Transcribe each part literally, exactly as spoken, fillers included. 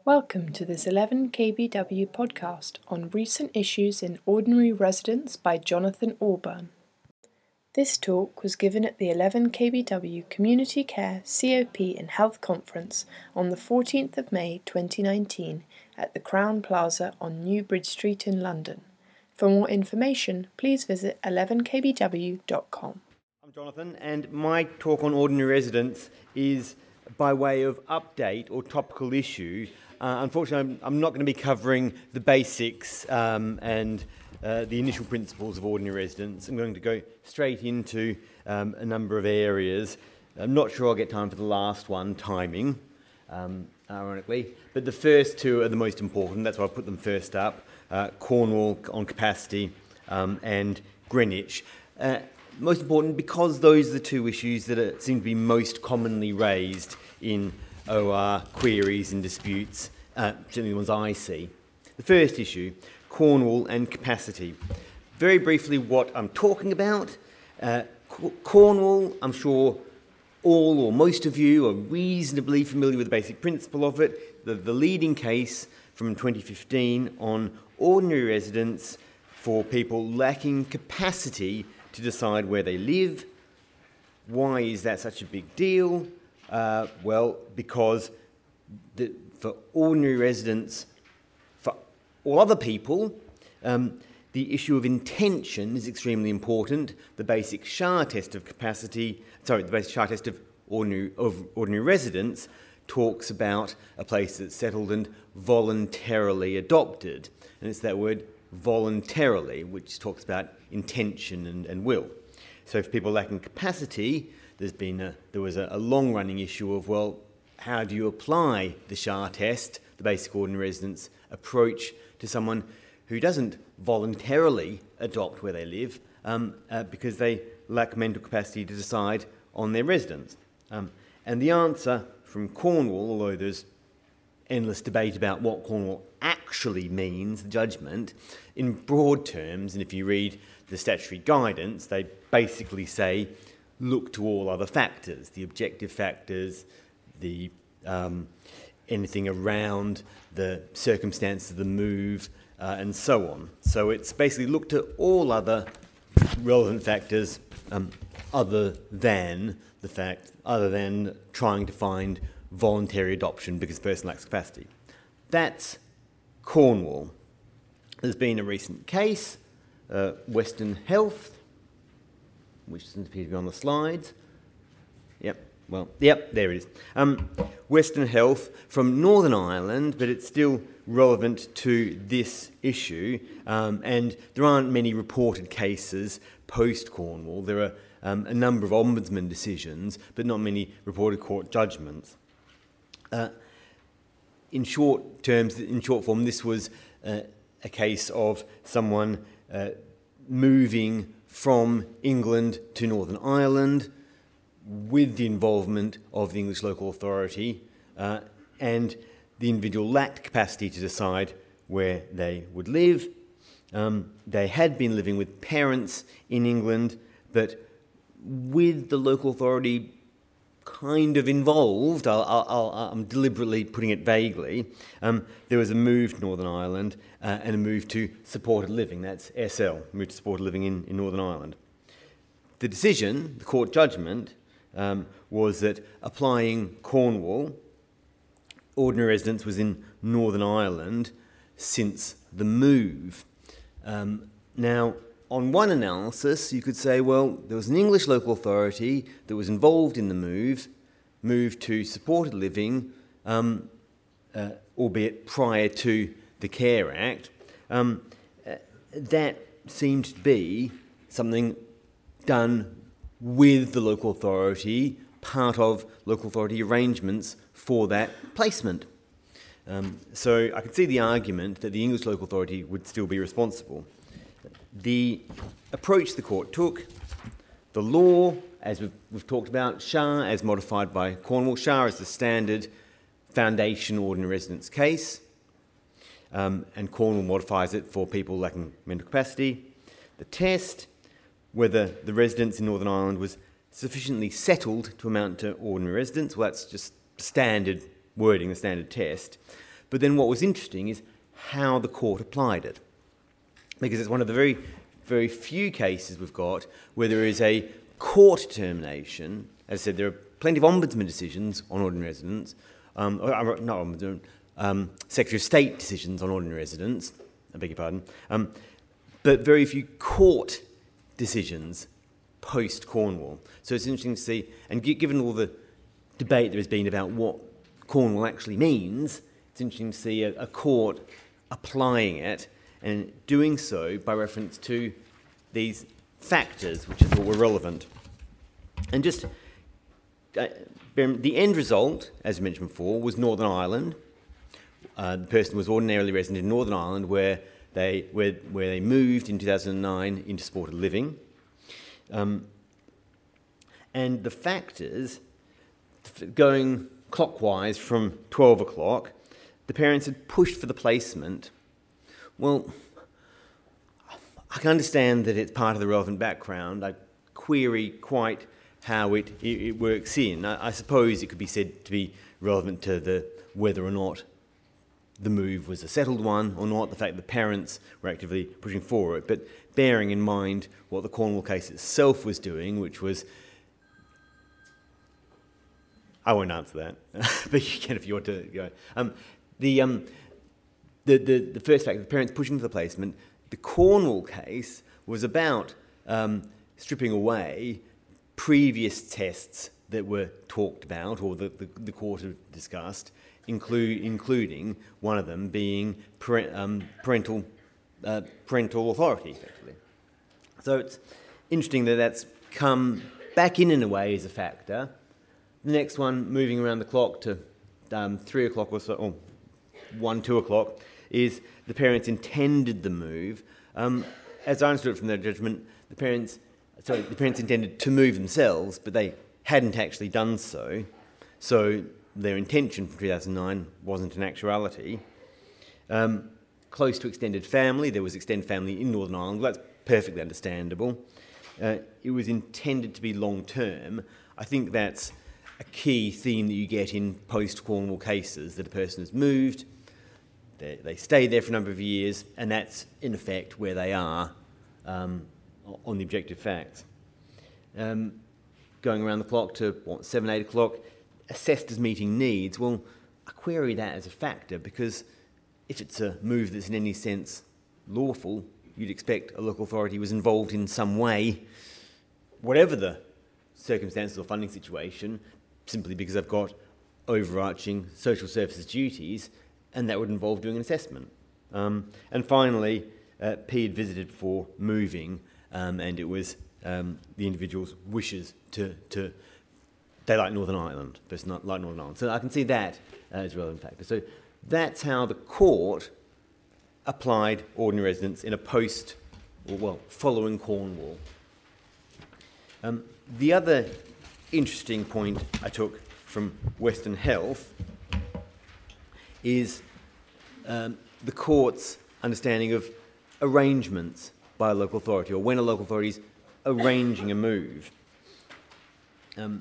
Welcome to this eleven K B W podcast on recent issues in ordinary residence by Jonathan Auburn. This talk was given at the eleven K B W Community Care, C O P and Health Conference on the fourteenth of May twenty nineteen at the Crown Plaza on New Bridge Street in London. For more information, please visit eleven k b w dot com. I'm Jonathan, and my talk on ordinary residence is by way of update or topical issue. Uh, unfortunately, I'm, I'm not going to be covering the basics um, and uh, the initial principles of ordinary residence. I'm going to go straight into um, a number of areas. I'm not sure I'll get time for the last one, timing, um, ironically. But the first two are the most important. That's why I put them first up. Uh, Cornwall on capacity um, and Greenwich. Uh, most important because those are the two issues that are, seem to be most commonly raised in O R queries and disputes, uh, certainly the ones I see. The first issue, Cornwall and capacity. Very briefly what I'm talking about. Uh, Cornwall, I'm sure all or most of you are reasonably familiar with the basic principle of it. The, the leading case from twenty fifteen on ordinary residence for people lacking capacity to decide where they live. Why is that such a big deal? Uh, well, because the, for ordinary residents, for all other people, um, the issue of intention is extremely important. The basic Shah test of capacity, sorry, the basic Shah test of ordinary, of ordinary residence talks about a place that's settled and voluntarily adopted. And it's that word voluntarily, which talks about intention and, and will. So for people lacking capacity, There's been a, there was a, a long-running issue of, well, how do you apply the Shah test, the basic ordinary residence approach, to someone who doesn't voluntarily adopt where they live um, uh, because they lack mental capacity to decide on their residence? Um, and the answer from Cornwall, although there's endless debate about what Cornwall actually means, the judgment, in broad terms, and if you read the statutory guidance, they basically say, look to all other factors, the objective factors, the um, anything around the circumstances of the move, uh, and so on. So it's basically look to all other relevant factors um, other than the fact, other than trying to find voluntary adoption because the person lacks capacity. That's Cornwall. There's been a recent case, uh, Western Health, which doesn't appear to be on the slides. Yep, well, yep, there it is. Um, Western Health from Northern Ireland, but it's still relevant to this issue, um, and there aren't many reported cases post-Cornwall. There are um, a number of ombudsman decisions, but not many reported court judgments. Uh, in short terms, in short form, this was uh, a case of someone uh, moving from England to Northern Ireland with the involvement of the English local authority, uh, and the individual lacked capacity to decide where they would live. Um, they had been living with parents in England, but with the local authority kind of involved, I'll, I'll, I'm deliberately putting it vaguely, um, there was a move to Northern Ireland uh, and a move to supported living, that's S L, move to supported living in, in Northern Ireland. The decision, the court judgment, um, was that applying Cornwall, ordinary residence was in Northern Ireland since the move. Um, now, on one analysis, you could say, well, there was an English local authority that was involved in the move, moved to supported living, um, uh, albeit prior to the Care Act. Um, uh, that seemed to be something done with the local authority, part of local authority arrangements for that placement. Um, so I could see the argument that the English local authority would still be responsible. The approach the court took, the law, as we've, we've talked about, Shah as modified by Cornwall. Shah is the standard foundation ordinary residence case, um, and Cornwall modifies it for people lacking mental capacity. The test, whether the residence in Northern Ireland was sufficiently settled to amount to ordinary residence, well, that's just standard wording, the standard test. But then what was interesting is how the court applied it. Because it's one of the very, very few cases we've got where there is a court determination. As I said, there are plenty of ombudsman decisions on ordinary residents, um, or, not ombudsman, um, Secretary of State decisions on ordinary residents, I beg your pardon, um, but very few court decisions post-Cornwall. So it's interesting to see, and given all the debate there has been about what Cornwall actually means, it's interesting to see a, a court applying it and doing so by reference to these factors which I thought were relevant. And just uh, the end result, as mentioned before, was Northern Ireland. Uh, the person was ordinarily resident in Northern Ireland, where they where where they moved in two thousand nine into supported living. Um, and the factors, going clockwise from twelve o'clock, the parents had pushed for the placement. Well, I can understand that it's part of the relevant background. I query quite how it, it, it works in. I, I suppose it could be said to be relevant to the whether or not the move was a settled one or not, the fact that the parents were actively pushing for it, but bearing in mind what the Cornwall case itself was doing, which was... I won't answer that, but you can if you want to go. Um, the, um, the, the, the first fact, the parents pushing for the placement, the Cornwall case was about um, stripping away previous tests that were talked about or the, the, the court had discussed, include, including one of them being parent, um, parental, uh, parental authority, effectively. So it's interesting that that's come back in in a way as a factor. The next one, moving around the clock to um, three o'clock or so, or one, two o'clock, is the parents intended the move. Um, as I understood it from their judgment, the parents, sorry, the parents intended to move themselves, but they hadn't actually done so. So their intention from two thousand nine wasn't an actuality. Um, close to extended family, there was extended family in Northern Ireland. Well, that's perfectly understandable. Uh, it was intended to be long-term. I think that's a key theme that you get in post-Cornwall cases, that a person has moved, they, they stay there for a number of years, and that's, in effect, where they are um, on the objective facts. Um, going around the clock to, what, seven, eight o'clock, assessed as meeting needs. Well, I query that as a factor, because if it's a move that's in any sense lawful, you'd expect a local authority was involved in some way, whatever the circumstances or funding situation, simply because they've got overarching social services duties, and that would involve doing an assessment. Um, and finally, uh, P had visited for moving, um, and it was um, the individual's wishes to, to they like Northern Ireland, but it's not like Northern Ireland. So I can see that uh, as a relevant factor. So that's how the court applied ordinary residence in a post, or well, following Cornwall. Um, the other interesting point I took from Western Health is um, the court's understanding of arrangements by a local authority, or when a local authority is arranging a move. Um,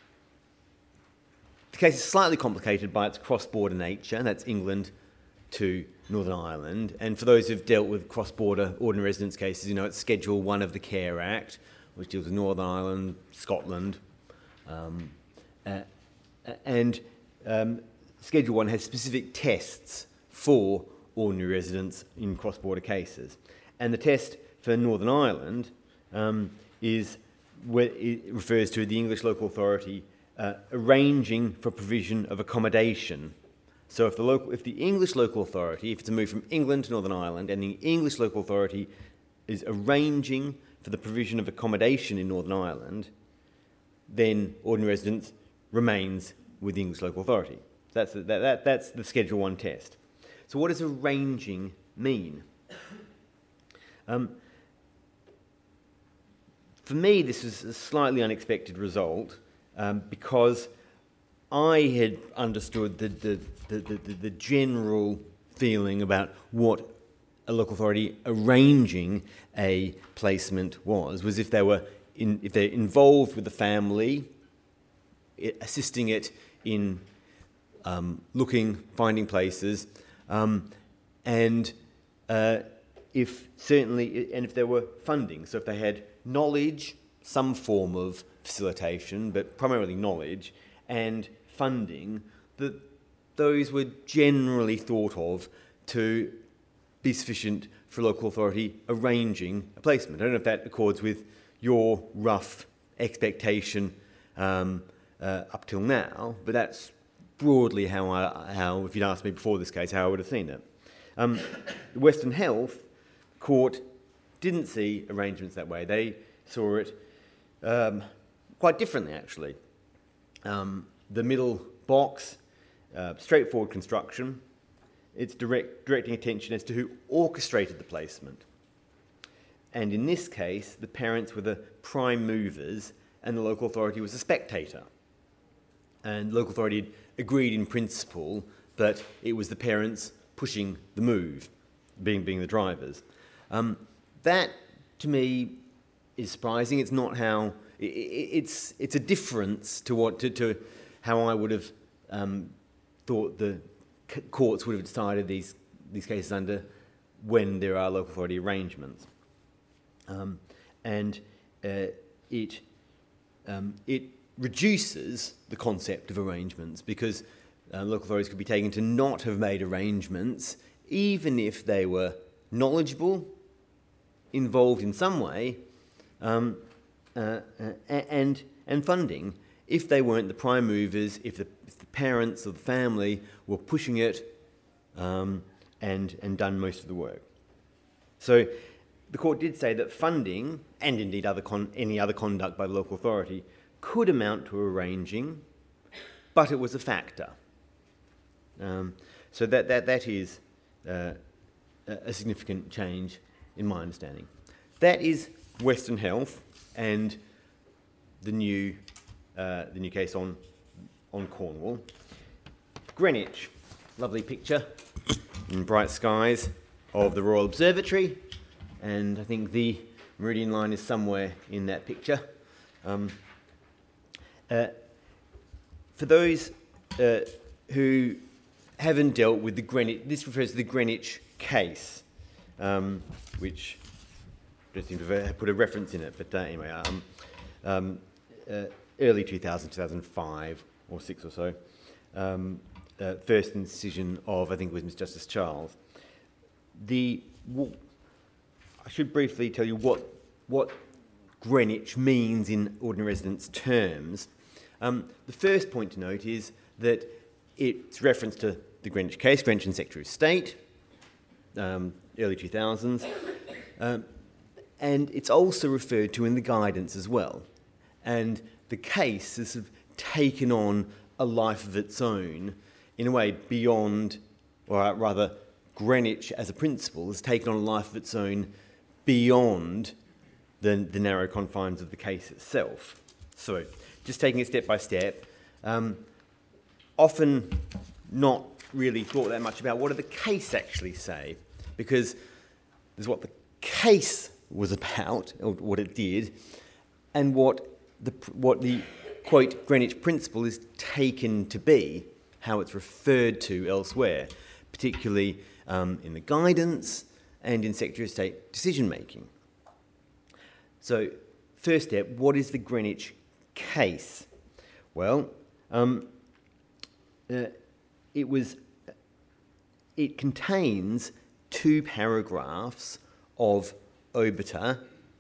the case is slightly complicated by its cross-border nature, and that's England to Northern Ireland. And for those who've dealt with cross-border ordinary residence cases, you know, it's Schedule one of the Care Act, which deals with Northern Ireland, Scotland, um, uh, and um, Schedule one has specific tests for ordinary residents in cross-border cases. And the test for Northern Ireland um, is where it refers to the English local authority uh, arranging for provision of accommodation. So if the local, if the English local authority, if it's a move from England to Northern Ireland, and the English local authority is arranging for the provision of accommodation in Northern Ireland, then ordinary residence remains with the English local authority. That's the, that, that, that's the Schedule one test. So what does arranging mean? Um, for me, this was a slightly unexpected result um, because I had understood the, the, the, the, the general feeling about what a local authority arranging a placement was, was if they were in, if they're involved with the family, it, assisting it in um, looking, finding places, um, and uh, if certainly, and if there were funding, so if they had knowledge, some form of facilitation, but primarily knowledge, and funding, that those were generally thought of to be sufficient for local authority arranging a placement. I don't know if that accords with your rough expectation um, uh, up till now, but that's broadly how, I, how, if you'd asked me before this case, how I would have seen it. Um, Western Health Court didn't see arrangements that way. They saw it um, quite differently, actually. Um, the middle box, uh, straightforward construction. It's direct, directing attention as to who orchestrated the placement. And in this case, the parents were the prime movers and the local authority was a spectator. And local authority had agreed in principle that it was the parents pushing the move, being, being the drivers. Um, that, to me, is surprising. It's not how... It, it, it's it's a difference to what to, to how I would have um, thought the c- courts would have decided these these cases under when there are local authority arrangements. Um, and uh, it um, it reduces the concept of arrangements because uh, local authorities could be taken to not have made arrangements even if they were knowledgeable, involved in some way, um, uh, uh, and and funding, if they weren't the prime movers, if the, if the parents or the family were pushing it um, and and done most of the work. So the court did say that funding, and indeed other con- any other conduct by the local authority, could amount to arranging, but it was a factor. Um, so that that that is uh, a significant change in my understanding. That is Western Health and the new uh, the new case on on Cornwall. Greenwich, lovely picture in bright skies of the Royal Observatory, and I think the meridian line is somewhere in that picture. Um, uh, for those uh, who haven't dealt with the Greenwich, this refers to the Greenwich case, um, which I don't seem to have put a reference in it, but uh, anyway, um, um, uh, early two thousand, two thousand five or six or so, um, uh, first decision of, I think it was Mister Justice Charles. The w- I should briefly tell you what what Greenwich means in ordinary residence terms. Um, the first point to note is that it's reference to the Greenwich case, Greenwich and Secretary of State, um, early two thousands, um, and it's also referred to in the guidance as well. And the case has sort of taken on a life of its own, in a way beyond, or rather, Greenwich as a principle has taken on a life of its own beyond the, the narrow confines of the case itself. So, just taking it step by step, um, often not really thought that much about what did the case actually say, because there's what the case was about, or what it did, and what the what the quote Greenwich principle is taken to be, how it's referred to elsewhere, particularly um, in the guidance and in Secretary of State decision making. So, first step, what is the Greenwich case? Well, um, uh, it was. It contains two paragraphs of obiter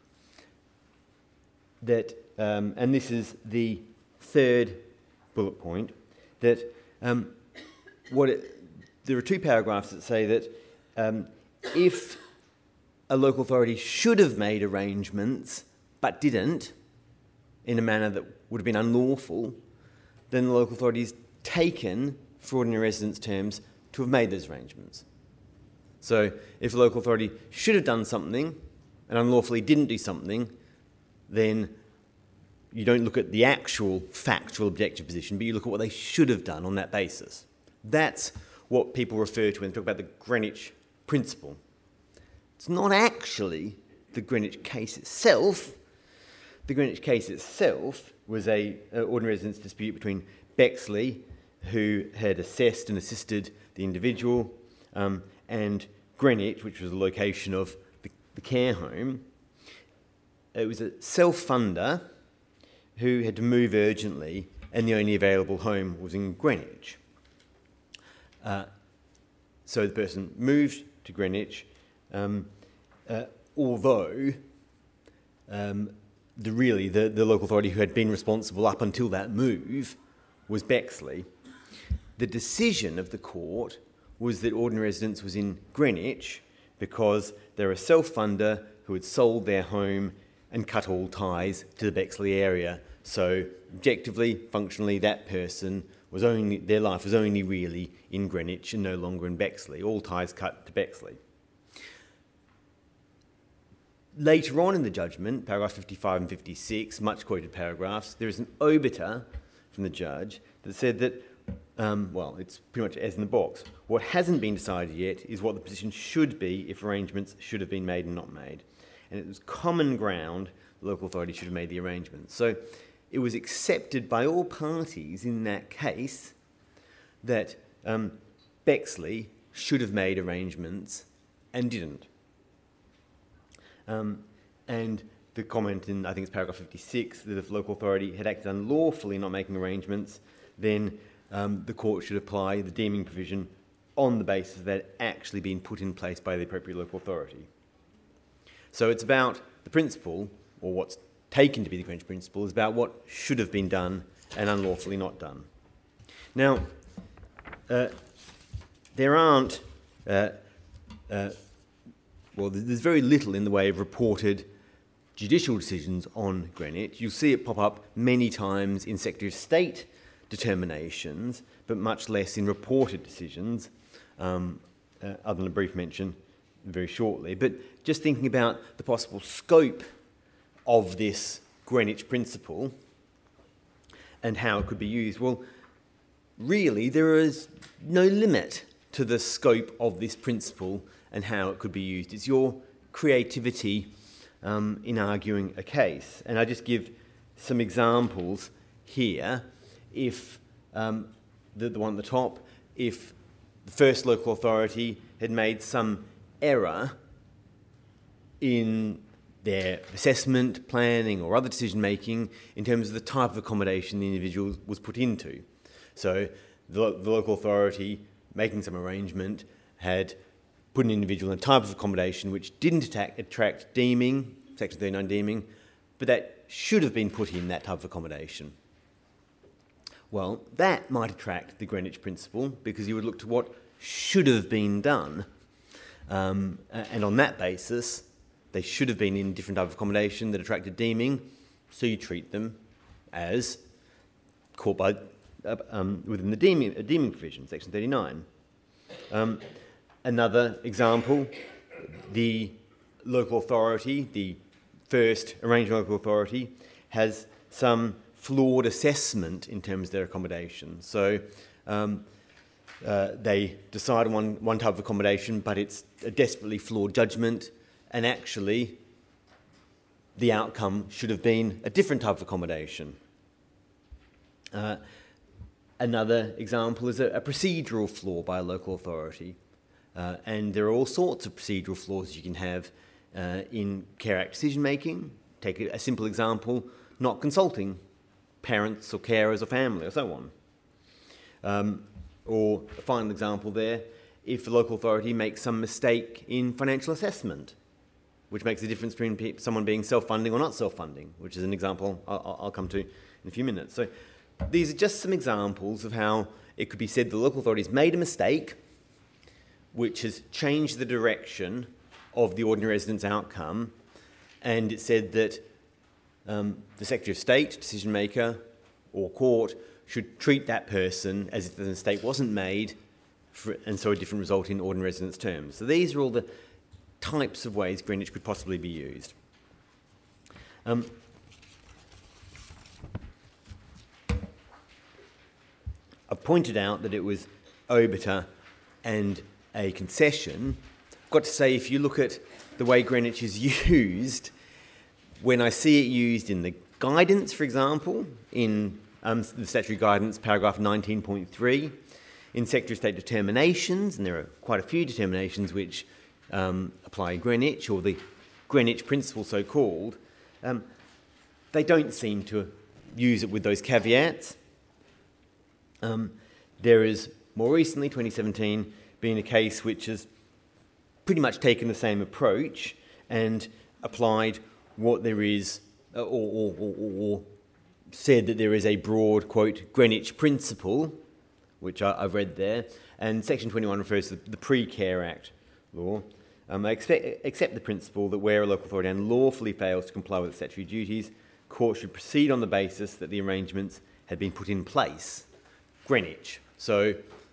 that, um, and this is the third bullet point, that um, what it, there are two paragraphs that say that um, if a local authority should have made arrangements but didn't, in a manner that would have been unlawful, then the local authority is taken, for ordinary residence terms, to have made those arrangements. So if a local authority should have done something and unlawfully didn't do something, then you don't look at the actual factual objective position, but you look at what they should have done on that basis. That's what people refer to when they talk about the Greenwich principle. It's not actually the Greenwich case itself. The Greenwich case itself was a uh, ordinary residence dispute between Bexley, who had assessed and assisted the individual, um, and Greenwich, which was the location of the, the care home. It was a self-funder who had to move urgently, and the only available home was in Greenwich. Uh, so the person moved to Greenwich, um, uh, although um, the really the, the local authority who had been responsible up until that move was Bexley. The decision of the court was that ordinary residence was in Greenwich because they're a self-funder who had sold their home and cut all ties to the Bexley area. So objectively, functionally, that person was only, their life was only really in Greenwich and no longer in Bexley. All ties cut to Bexley. Later on in the judgment, paragraphs fifty-five and fifty-six, much quoted paragraphs, there is an obiter from the judge that said that, um, well, it's pretty much as in the box. What hasn't been decided yet is what the position should be if arrangements should have been made and not made. And it was common ground the local authority should have made the arrangements. So it was accepted by all parties in that case that um, Bexley should have made arrangements and didn't. Um, and the comment in, I think it's paragraph fifty-six, that if the local authority had acted unlawfully in not making arrangements, then um, the court should apply the deeming provision on the basis that it actually been put in place by the appropriate local authority. So it's about the principle, or what's taken to be the Greenwich principle, is about what should have been done and unlawfully not done. Now, uh, there aren't, uh, uh, well, there's very little in the way of reported judicial decisions on Greenwich. You'll see it pop up many times in Secretary of State determinations, but much less in reported decisions, um, uh, other than a brief mention very shortly. But just thinking about the possible scope of this Greenwich principle and how it could be used, well, really there is no limit to the scope of this principle and how it could be used. It's your creativity um, in arguing a case. And I just give some examples here. If um, the, the one at the top, if the first local authority had made some error in their assessment, planning, or other decision-making in terms of the type of accommodation the individual was put into. So the, the local authority, making some arrangement, had put an individual in a type of accommodation which didn't attack, attract deeming, Section thirty-nine deeming, but that should have been put in that type of accommodation. Well, that might attract the Greenwich principle because you would look to what should have been done. Um, and on that basis, they should have been in different type of accommodation that attracted deeming, so you treat them as caught by uh, um, within the deeming, uh, deeming provision, Section thirty-nine. Um, another example, the local authority, the first arrangement local authority, has some flawed assessment in terms of their accommodation. So um, uh, they decide on one, one type of accommodation, but it's a desperately flawed judgment, and actually the outcome should have been a different type of accommodation. Uh, another example is a, a procedural flaw by a local authority. Uh, and there are all sorts of procedural flaws you can have uh, in Care Act decision-making. Take a, a simple example, not consulting parents or carers or family or so on. Um, or a final example there, if the local authority makes some mistake in financial assessment, which makes a difference between pe- someone being self-funding or not self-funding, which is an example I'll, I'll come to in a few minutes. So these are just some examples of how it could be said the local authority's made a mistake which has changed the direction of the ordinary residence outcome, and it said that um, the Secretary of State, decision maker, or court should treat that person as if the mistake wasn't made, for, and so a different result in ordinary residence terms. So these are all the types of ways Greenwich could possibly be used. Um, I've pointed out that it was obiter and a concession. I've got to say, if you look at the way Greenwich is used, when I see it used in the guidance, for example, in um, the statutory guidance, paragraph nineteen point three. In Secretary of State determinations, and there are quite a few determinations which um, apply Greenwich, or the Greenwich principle so-called, um, they don't seem to use it with those caveats. Um, there is, more recently, twenty seventeen, been a case which has pretty much taken the same approach and applied what there is, or, or, or, or said that there is a broad, quote, Greenwich principle, which I, I've read there, and Section twenty-one refers to the Pre-Care Act law. Um, they expect, accept the principle that where a local authority unlawfully fails to comply with its statutory duties, court should proceed on the basis that the arrangements had been put in place. Greenwich. So,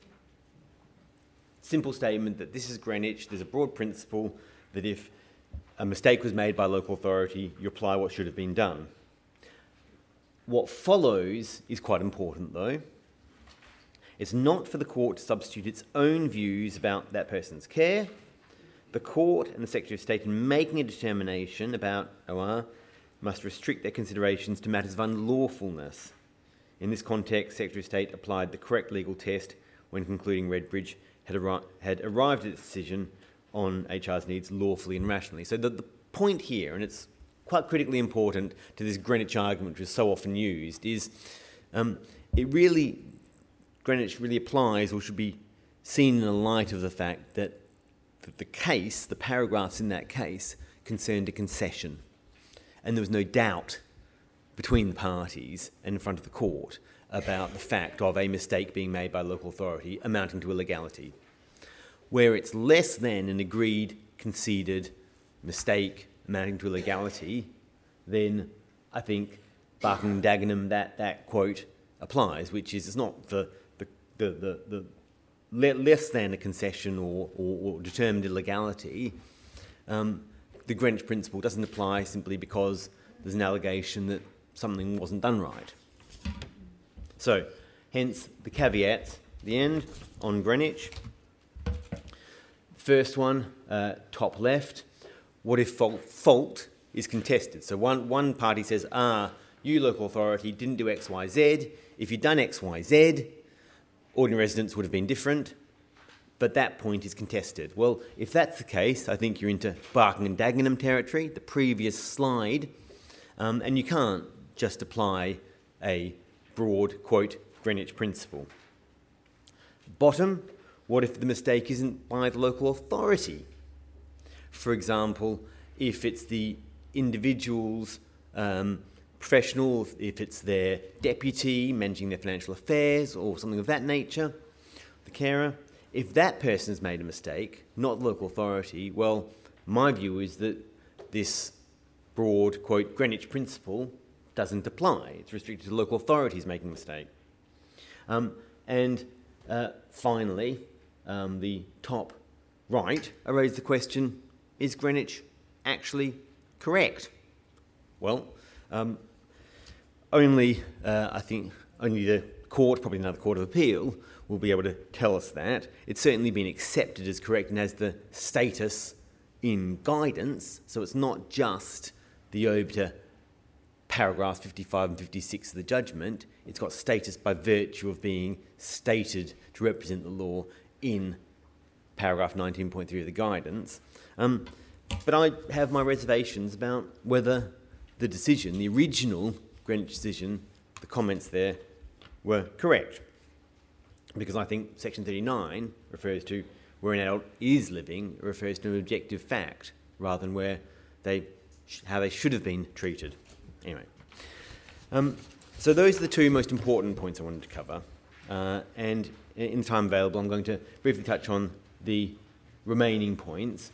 simple statement that this is Greenwich. There's a broad principle that if a mistake was made by a local authority, you apply what should have been done. What follows is quite important, though. It's not for the court to substitute its own views about that person's care. The court and the Secretary of State, in making a determination about O R, must restrict their considerations to matters of unlawfulness. In this context, Secretary of State applied the correct legal test when concluding Redbridge had, arri- had arrived at its decision on H R's needs lawfully and rationally. So the, the point here, and it's quite critically important to this Greenwich argument, which is so often used, is um, it really, Greenwich really applies, or should be seen in the light of the fact that the, the case, the paragraphs in that case, concerned a concession. And there was no doubt between the parties and in front of the court about the fact of a mistake being made by a local authority amounting to illegality. Where it's less than an agreed, conceded mistake amounting to illegality, then I think Barking and Dagenham, that, that quote applies, which is it's not the, the, the, the, the le- less than a concession or, or, or determined illegality. Um, the Greenwich principle doesn't apply simply because there's an allegation that something wasn't done right. So, hence the caveats, the end, on Greenwich. First one, uh, top left, what if fault, fault is contested? So one, one party says, ah, you local authority didn't do X, Y, Z. If you'd done X, Y, Z, ordinary residents would have been different, but that point is contested. Well, if that's the case, I think you're into Barking and Dagenham territory, the previous slide, um, and you can't just apply a broad, quote, Greenwich principle. Bottom, what if the mistake isn't by the local authority? For example, if it's the individual's um, professional, if it's their deputy managing their financial affairs or something of that nature, the carer, if that person has made a mistake, not the local authority, well, my view is that this broad, quote, Greenwich principle doesn't apply. It's restricted to local authorities making a mistake. Um, and uh, finally, um, the top right, I raised the question, is Greenwich actually correct? Well, um, only, uh, I think, only the court, probably another court of appeal, will be able to tell us that. It's certainly been accepted as correct and has the status in guidance, so it's not just the O B T A paragraphs fifty-five and fifty-six of the judgment, it's got status by virtue of being stated to represent the law in paragraph nineteen point three of the guidance. Um, but I have my reservations about whether the decision, the original Greenwich decision, the comments there, were correct. Because I think section thirty-nine refers to where an adult is living, it refers to an objective fact, rather than where they, how they should have been treated. Anyway, um, so those are the two most important points I wanted to cover. Uh, and in the time available, I'm going to briefly touch on the remaining points.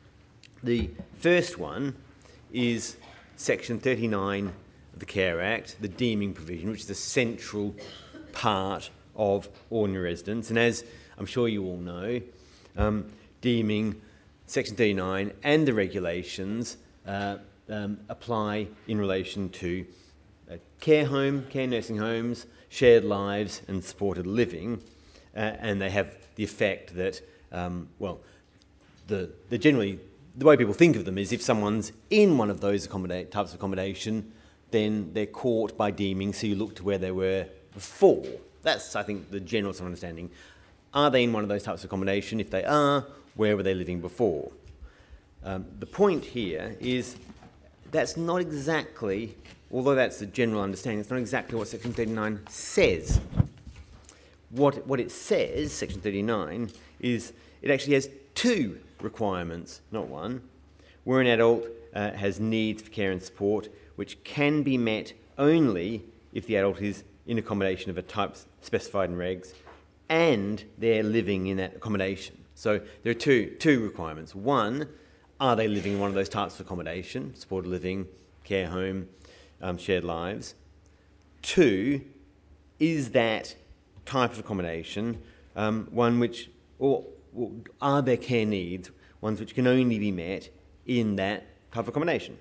The first one is section thirty-nine of the Care Act, the deeming provision, which is a central part of ordinary residence. And as I'm sure you all know, um, deeming, section thirty-nine and the regulations uh, um, apply in relation to uh, care home, care nursing homes, shared lives and supported living. Uh, and they have the effect that, um, well, the, the generally, the way people think of them is if someone's in one of those accommodate, types of accommodation, then they're caught by deeming, so you look to where they were before. That's, I think, the general sort of understanding. Are they in one of those types of accommodation? If they are, where were they living before? Um, the point here is that's not exactly, although that's the general understanding, it's not exactly what Section thirty-nine says. What, what it says, Section thirty-nine, is it actually has two requirements, not one, where an adult uh, has needs for care and support, which can be met only if the adult is in accommodation of a type specified in regs, and they're living in that accommodation. So there are two, two requirements. One, are they living in one of those types of accommodation, supported living, care home, um, shared lives? Two, is that type of accommodation um, one which, or, or are their care needs ones which can only be met in that type of accommodation?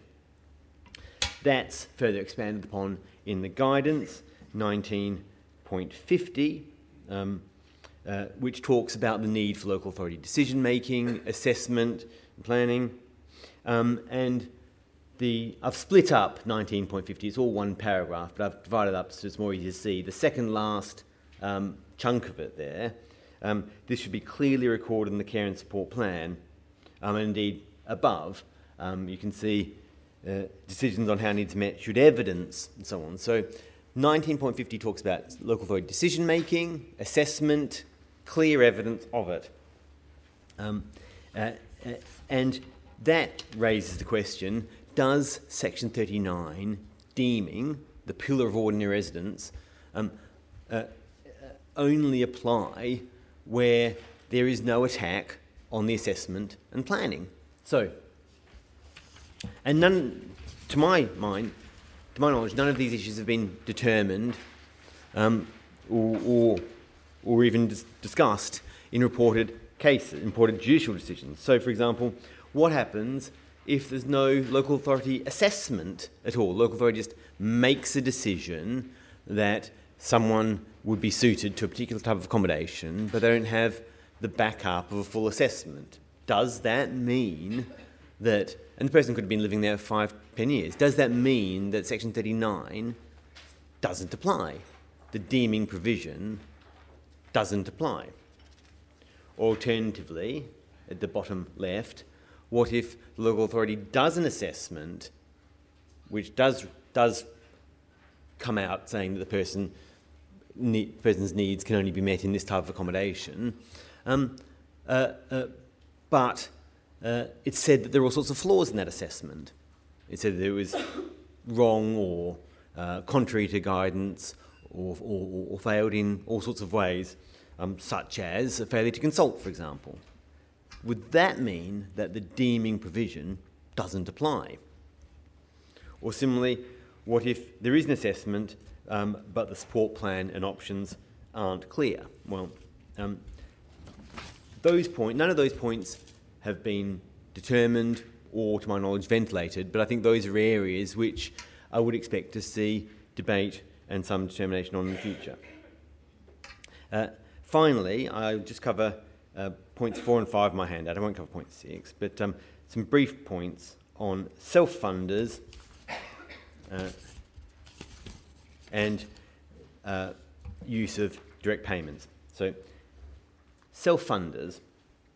That's further expanded upon in the guidance, nineteen point fifty, um, uh, which talks about the need for local authority decision-making, assessment, and planning. Um, and the I've split up nineteen point fifty, it's all one paragraph, but I've divided up so it's more easy to see. The second last um, chunk of it there, um, this should be clearly recorded in the care and support plan, um, and indeed above, um, you can see uh, decisions on how needs met should evidence and so on. So nineteen point fifty talks about local authority decision making, assessment, clear evidence of it. Um, uh, uh, and that raises the question, does Section thirty-nine, deeming the pillar of ordinary residence, um, uh, only apply where there is no attack on the assessment and planning? So, and none, to my mind, to my knowledge, none of these issues have been determined um, or, or, or even dis- discussed in reported cases, reported judicial decisions. So, for example, what happens if there's no local authority assessment at all? Local authority just makes a decision that someone would be suited to a particular type of accommodation, but they don't have the backup of a full assessment. Does that mean that, and the person could have been living there for five, ten years, does that mean that Section thirty-nine doesn't apply? The deeming provision doesn't apply. Alternatively, at the bottom left, what if the local authority does an assessment which does does come out saying that the person ne- person's needs can only be met in this type of accommodation, um, uh, uh, but uh, it said that there were all sorts of flaws in that assessment. It said that it was wrong or uh, contrary to guidance or, or, or failed in all sorts of ways, um, such as a failure to consult, for example. Would that mean that the deeming provision doesn't apply? Or similarly, what if there is an assessment, um, but the support plan and options aren't clear? Well, um, those point, none of those points have been determined or, to my knowledge, ventilated, but I think those are areas which I would expect to see debate and some determination on in the future. Uh, finally, I'll just cover uh, points four and five of my handout. I won't cover point six, but um, some brief points on self-funders uh, and uh, use of direct payments. So, self-funders,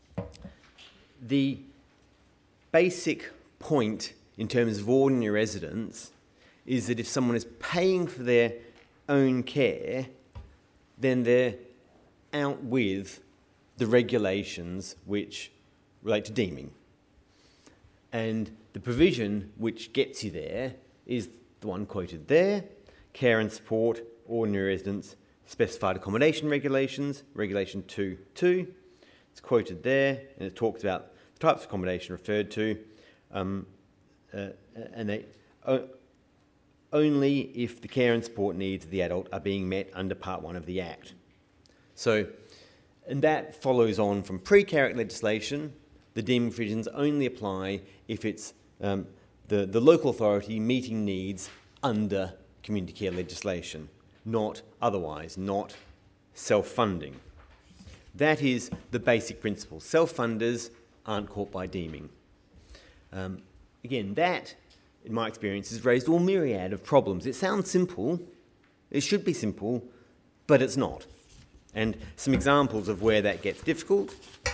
the basic point in terms of ordinary residence is that if someone is paying for their own care, then they're out with the regulations which relate to deeming. And the provision which gets you there is the one quoted there, care and support, ordinary residence, specified accommodation regulations, regulation two point two. It's quoted there, and it talks about the types of accommodation referred to, um, uh, and they, uh, only if the care and support needs of the adult are being met under Part one of the Act. So, and that follows on from pre-care Act legislation. The deeming provisions only apply if it's um, the, the local authority meeting needs under community care legislation, not otherwise, not self-funding. That is the basic principle. Self-funders aren't caught by deeming. Um, again, that in my experience, has raised all myriad of problems. It sounds simple, it should be simple, but it's not. And some examples of where that gets difficult.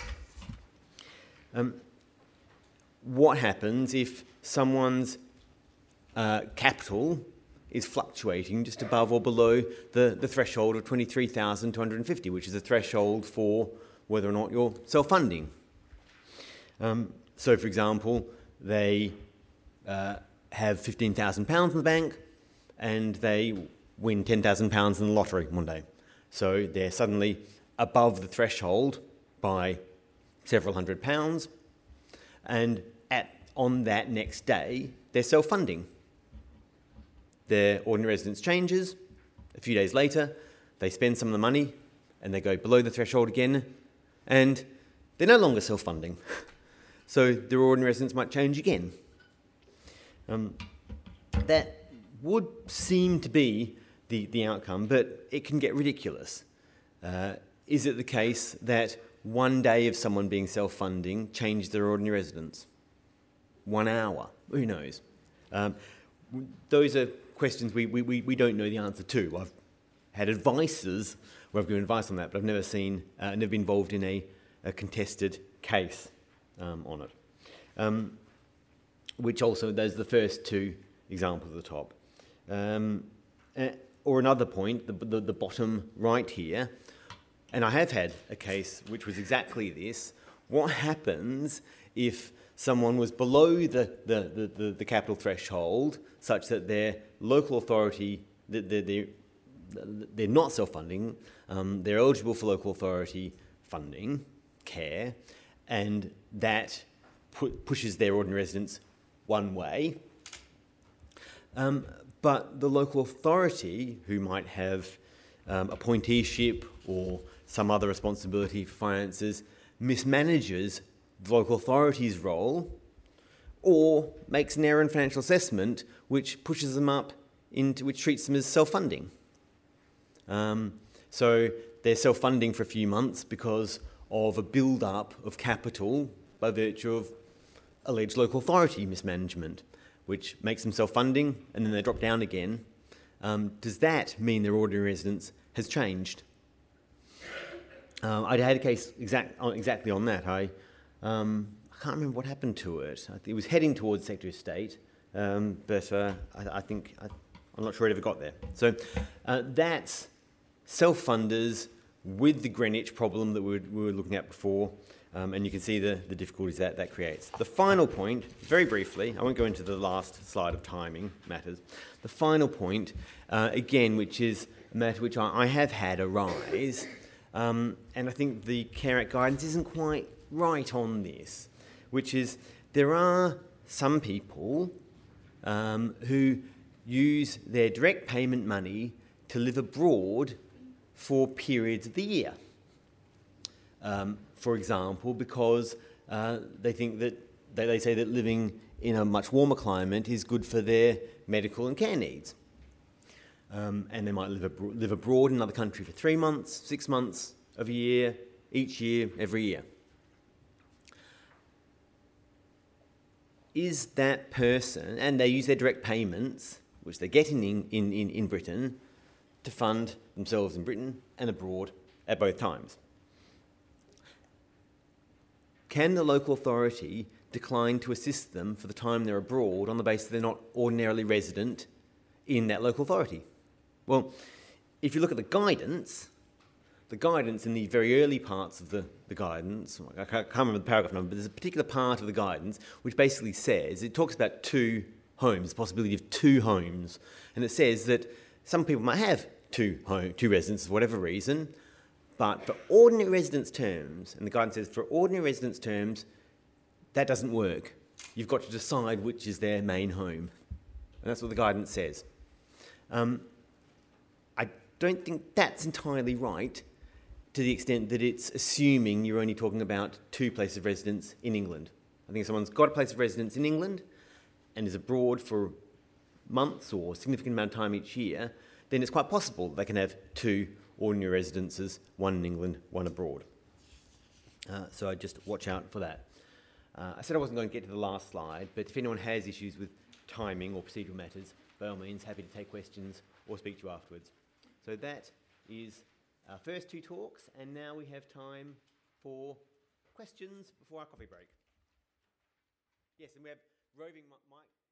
Um, what happens if someone's uh, capital is fluctuating just above or below the, the threshold of twenty-three thousand two hundred fifty, which is a threshold for whether or not you're self-funding? Um, so, for example, they uh, have fifteen thousand pounds in the bank and they win ten thousand pounds in the lottery one day. So they're suddenly above the threshold by several hundred pounds, and at, on that next day, they're self-funding. Their ordinary residence changes. A few days later, they spend some of the money and they go below the threshold again, and they're no longer self-funding. So their ordinary residence might change again. Um, that would seem to be the, the outcome, but it can get ridiculous. Uh, is it the case that one day of someone being self-funding changed their ordinary residence? One hour? Who knows? Um, those are questions we, we, we don't know the answer to. I've had advices where I've given advice on that, but I've never seen, uh, never been involved in a, a contested case um, on it. Um, which also, those are the first two examples at the top. Um, uh, or another point, the, the, the bottom right here, and I have had a case which was exactly this. What happens if someone was below the, the, the, the, the capital threshold such that their local authority, they're, they're, they're not self-funding, um, they're eligible for local authority funding, care, and that pu- pushes their ordinary residence one way. Um, but the local authority, who might have um, appointeeship or some other responsibility for finances, mismanages the local authority's role or makes an error in financial assessment which pushes them up into, which treats them as self-funding. Um, so they're self-funding for a few months because of a build-up of capital by virtue of alleged local authority mismanagement, which makes them self-funding and then they drop down again. Um, does that mean their ordinary residence has changed? Um, I had a case exact, exactly on that. I, um, I can't remember what happened to it. I think it was heading towards Secretary of State, um, but uh, I, I think, I, I'm not sure it ever got there. So uh, that's self-funders with the Greenwich problem that we were, we were looking at before, um, and you can see the, the difficulties that that creates. The final point, very briefly, I won't go into the last slide of timing matters. The final point, uh, again, which is a matter which I, I have had arise, um, and I think the Care Act guidance isn't quite right on this, which is there are some people um, who use their direct payment money to live abroad for periods of the year. Um, for example, because uh, they think that, they, they say that living in a much warmer climate is good for their medical and care needs. Um, and they might live, abro- live abroad in another country for three months, six months of a year, each year, every year. Is that person, and they use their direct payments, which they get in, in, in, in Britain, to fund themselves in Britain and abroad at both times. Can the local authority decline to assist them for the time they're abroad on the basis that they're not ordinarily resident in that local authority? Well, if you look at the guidance, the guidance in the very early parts of the, the guidance, I can't remember the paragraph number, but there's a particular part of the guidance which basically says, it talks about two homes, the possibility of two homes, and it says that some people might have two home, two residences for whatever reason, but for ordinary residence terms, and the guidance says for ordinary residence terms, that doesn't work. You've got to decide which is their main home. And that's what the guidance says. Um, I don't think that's entirely right to the extent that it's assuming you're only talking about two places of residence in England. I think if someone's got a place of residence in England and is abroad for months or a significant amount of time each year, then it's quite possible that they can have two ordinary residences, one in England, one abroad. Uh, so I just watch out for that. Uh, I said I wasn't going to get to the last slide, but if anyone has issues with timing or procedural matters, by all means, happy to take questions or speak to you afterwards. So that is our first two talks, and now we have time for questions before our coffee break. Yes, and we have roving mic.